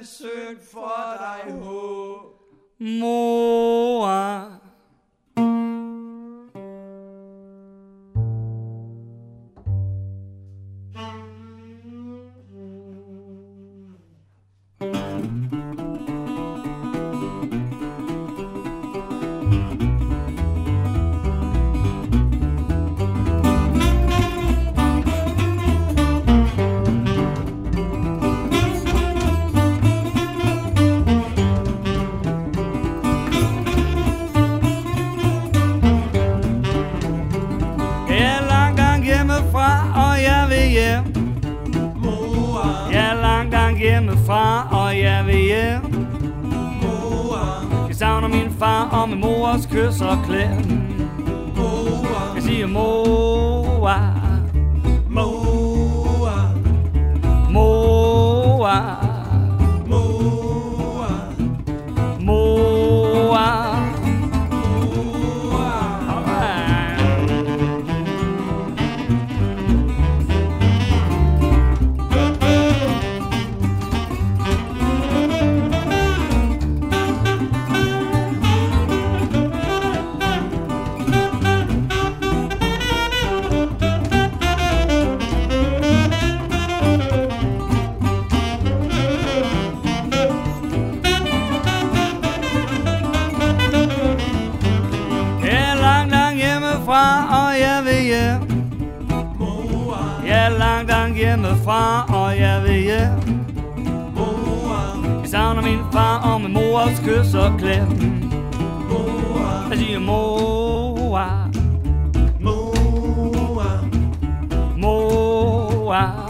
synd for dig, mor. Hjemmefra, og jeg vil hjem. Jeg savner min far og min mors kys og klem. Jeg siger mor, mor, mor, mor, mor. Og jeg vil hjem. Jeg er langt hjemmefra, og jeg vil hjem. Jeg savner min far og min mors kys og klem. Jeg siger mor, mor, mor.